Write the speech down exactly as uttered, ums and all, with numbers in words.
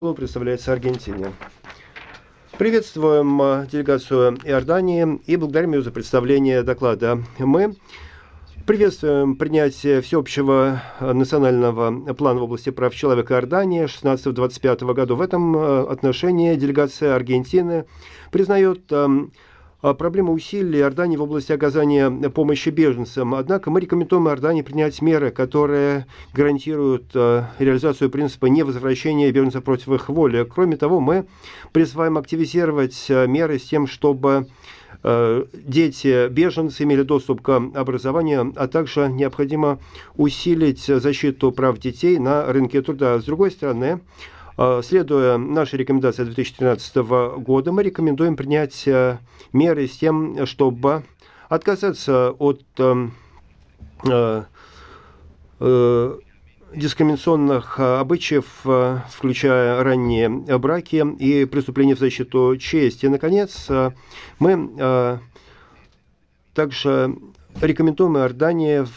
Слово представляется Аргентине. Приветствуем э, делегацию Иордании и благодарим ее за представление доклада. Мы приветствуем принятие всеобщего э, национального плана в области прав человека Иордании шестнадцатого двадцать пятого году. В этом э, отношении делегация Аргентины признает э, э, проблему усилий Иордании в области оказания помощи беженцам. Однако мы рекомендуем Иордании принять меры, которые гарантируют э, реализацию принципа невозвращения беженцев против их воли. Кроме того, мы призываем активизировать э, меры с тем, чтобы э, дети беженцы имели доступ к образованию, а также необходимо усилить защиту прав детей на рынке труда. С другой стороны, э, следуя нашей рекомендации две тысячи тринадцатого года, мы рекомендуем принять э, меры с тем, чтобы отказаться от э, э, э, дискриминационных э, обычаев, э, включая ранние браки и преступления в защиту чести. И, наконец, э, мы э, также рекомендуем Иордании